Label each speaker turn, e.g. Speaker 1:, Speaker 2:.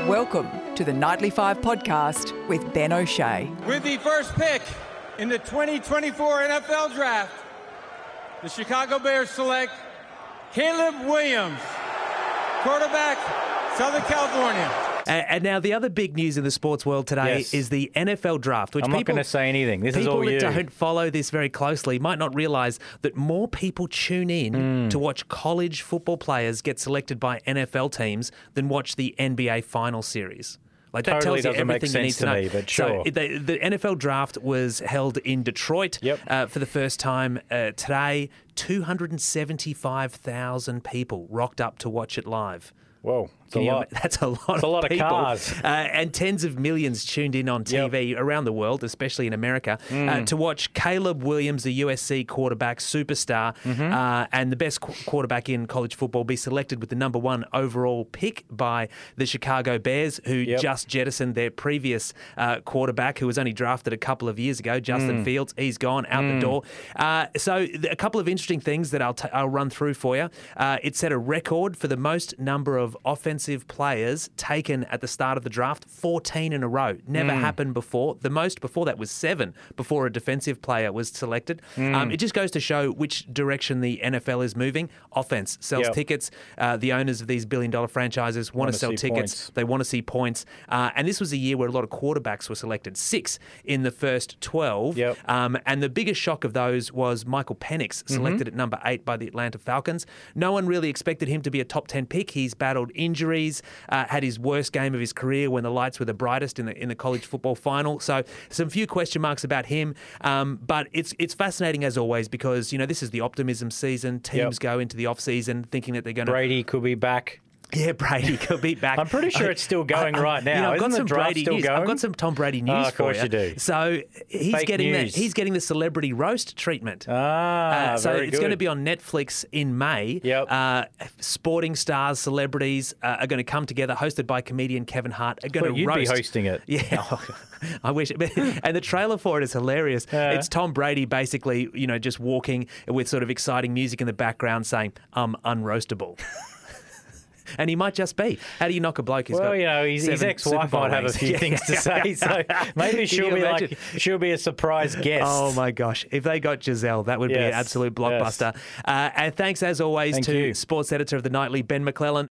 Speaker 1: Welcome to the Nightly 5 podcast with Ben O'Shea.
Speaker 2: With the first pick in the 2024 NFL Draft, the Chicago Bears select Caleb Williams, quarterback, Southern California.
Speaker 3: And now the other big news in the sports world today is the NFL Draft, which
Speaker 4: I'm not going to say anything. This is all you.
Speaker 3: People that don't follow this very closely might not realise that more people tune in to watch college football players get selected by NFL teams than watch the NBA Final Series. Like that
Speaker 4: Totally
Speaker 3: tells you
Speaker 4: doesn't make
Speaker 3: everything you need
Speaker 4: sense
Speaker 3: to know.
Speaker 4: to me, but sure.
Speaker 3: So the NFL Draft was held in Detroit for the first time today. 275,000 people rocked up to watch it live.
Speaker 4: Whoa, it's a lot.
Speaker 3: That's a lot
Speaker 4: It's a lot of
Speaker 3: people.
Speaker 4: cars.
Speaker 3: And tens of millions tuned in on TV around the world, especially in America, to watch Caleb Williams, the USC quarterback superstar, and the best quarterback in college football, be selected with the number one overall pick by the Chicago Bears, who just jettisoned their previous quarterback, who was only drafted a couple of years ago, Justin Fields. He's gone out the door. So a couple of interesting things that I'll run through for you. It set a record for the most number of offensive players taken at the start of the draft, 14 in a row. Never happened before. The most before that was 7 before a defensive player was selected. It just goes to show which direction the NFL is moving. Offense sells tickets. The owners of these billion-dollar franchises want to sell tickets.
Speaker 4: Points.
Speaker 3: They want to see points. And this was a year where a lot of quarterbacks were selected. 6 in the first 12. And the biggest shock of those was Michael Penix, selected at number 8 by the Atlanta Falcons. No one really expected him to be a top 10 pick. He's battled injuries, had his worst game of his career when the lights were the brightest in the college football final. So some few question marks about him. But it's fascinating as always because, you know, this is the optimism season. Teams go into the off-season thinking that they're going to...
Speaker 4: Brady could be back.
Speaker 3: Yeah, Brady could be back.
Speaker 4: I'm pretty sure it's still going right now.
Speaker 3: You know, I've got
Speaker 4: Isn't
Speaker 3: some
Speaker 4: the draft
Speaker 3: Brady
Speaker 4: still
Speaker 3: news.
Speaker 4: going?
Speaker 3: I've got some Tom Brady news
Speaker 4: of
Speaker 3: for
Speaker 4: course you do.
Speaker 3: So he's
Speaker 4: Fake
Speaker 3: getting
Speaker 4: news.
Speaker 3: he's getting the celebrity roast treatment.
Speaker 4: So
Speaker 3: So
Speaker 4: very
Speaker 3: it's
Speaker 4: good.
Speaker 3: going to be on Netflix in May. Sporting stars, celebrities are going to come together, hosted by comedian Kevin Hart. Are going
Speaker 4: But
Speaker 3: to
Speaker 4: you'd
Speaker 3: roast.
Speaker 4: be hosting it.
Speaker 3: Yeah, I wish. And the trailer for it is hilarious. It's Tom Brady basically, you know, just walking with sort of exciting music in the background, saying, "I'm unroastable." And he might just be. How do you knock a bloke who's got
Speaker 4: you know, his ex-wife might have a few things to say, so maybe she'll be a surprise guest.
Speaker 3: Oh my gosh. If they got Giselle, that would be an absolute blockbuster. And thanks as always to sports editor of the Nightly, Ben McClellan.